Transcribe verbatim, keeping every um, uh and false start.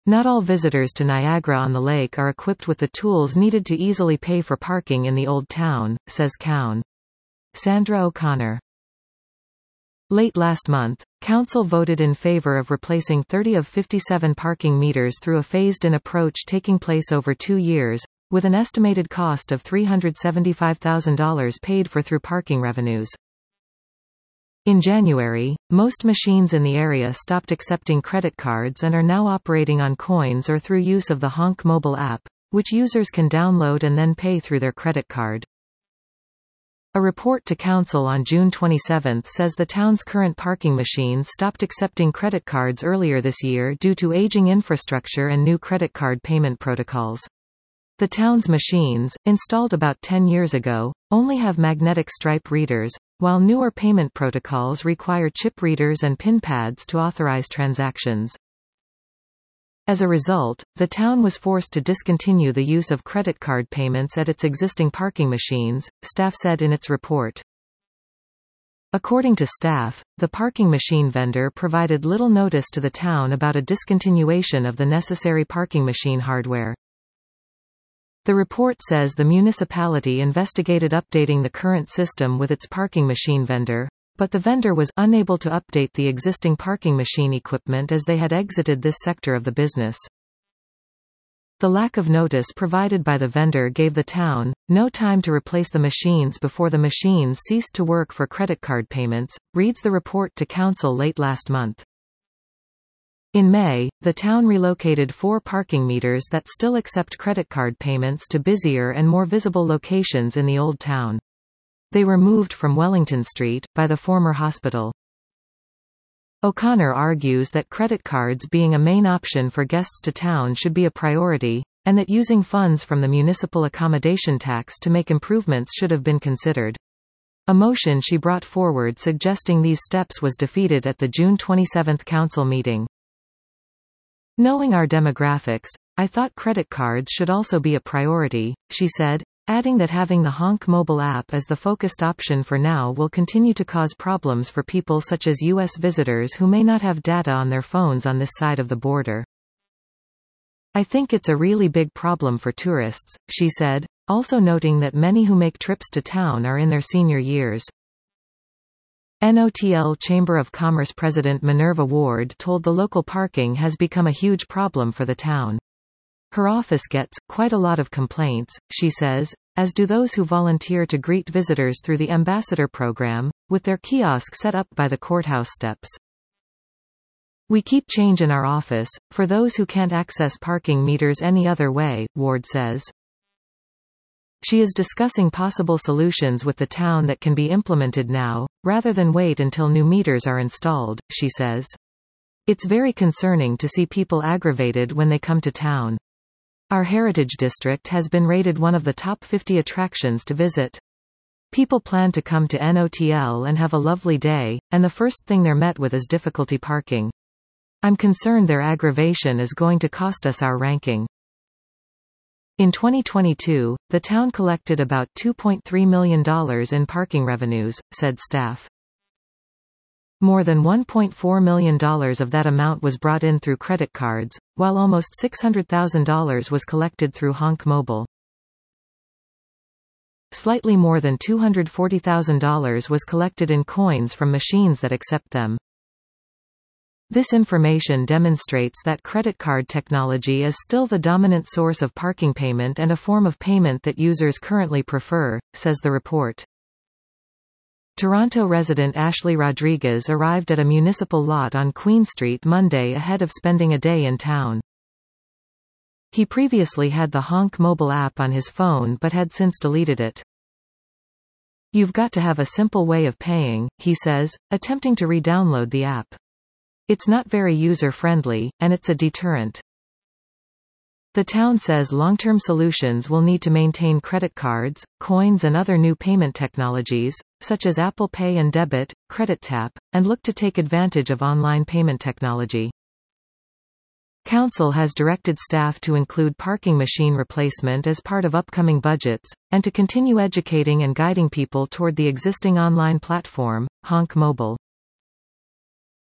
Not all visitors to Niagara-on-the-Lake are equipped with the tools needed to easily pay for parking in the Old Town, says Cown. Sandra O'Connor. Late last month, Council voted in favor of replacing thirty of fifty-seven parking meters through a phased-in approach taking place over two years, with an estimated cost of three hundred seventy-five thousand dollars paid for through parking revenues. In January, most machines in the area stopped accepting credit cards and are now operating on coins or through use of the Honk mobile app, which users can download and then pay through their credit card. A report to Council on June twenty-seventh says the town's current parking machines stopped accepting credit cards earlier this year due to aging infrastructure and new credit card payment protocols. The town's machines, installed about ten years ago, only have magnetic stripe readers, while newer payment protocols require chip readers and PIN pads to authorize transactions. As a result, the town was forced to discontinue the use of credit card payments at its existing parking machines, staff said in its report. According to staff, the parking machine vendor provided little notice to the town about a discontinuation of the necessary parking machine hardware. The report says the municipality investigated updating the current system with its parking machine vendor, but the vendor was unable to update the existing parking machine equipment as they had exited this sector of the business. The lack of notice provided by the vendor gave the town no time to replace the machines before the machines ceased to work for credit card payments, reads the report to Council late last month. In May, the town relocated four parking meters that still accept credit card payments to busier and more visible locations in the Old Town. They were moved from Wellington Street, by the former hospital. O'Connor argues that credit cards being a main option for guests to town should be a priority, and that using funds from the municipal accommodation tax to make improvements should have been considered. A motion she brought forward suggesting these steps was defeated at the June twenty-seventh council meeting. Knowing our demographics, I thought credit cards should also be a priority, she said, adding that having the Honk mobile app as the focused option for now will continue to cause problems for people such as U S visitors who may not have data on their phones on this side of the border. I think it's a really big problem for tourists, she said, also noting that many who make trips to town are in their senior years. N O T L Chamber of Commerce President Minerva Ward told the local parking has become a huge problem for the town. Her office gets quite a lot of complaints, she says, as do those who volunteer to greet visitors through the Ambassador program, with their kiosk set up by the courthouse steps. We keep change in our office, for those who can't access parking meters any other way, Ward says. She is discussing possible solutions with the town that can be implemented now, rather than wait until new meters are installed, she says. It's very concerning to see people aggravated when they come to town. Our Heritage District has been rated one of the top fifty attractions to visit. People plan to come to N O T L and have a lovely day, and the first thing they're met with is difficulty parking. I'm concerned their aggravation is going to cost us our ranking. In twenty twenty-two, the town collected about two point three million dollars in parking revenues, said staff. More than one point four million dollars of that amount was brought in through credit cards, while almost six hundred thousand dollars was collected through Honk Mobile. Slightly more than two hundred forty thousand dollars was collected in coins from machines that accept them. This information demonstrates that credit card technology is still the dominant source of parking payment and a form of payment that users currently prefer, says the report. Toronto resident Ashley Rodriguez arrived at a municipal lot on Queen Street Monday ahead of spending a day in town. He previously had the Honk mobile app on his phone but had since deleted it. You've got to have a simple way of paying, he says, attempting to re-download the app. It's not very user-friendly, and it's a deterrent. The town says long-term solutions will need to maintain credit cards, coins and other new payment technologies, such as Apple Pay and Debit, Credit Tap, and look to take advantage of online payment technology. Council has directed staff to include parking machine replacement as part of upcoming budgets, and to continue educating and guiding people toward the existing online platform, Honk Mobile.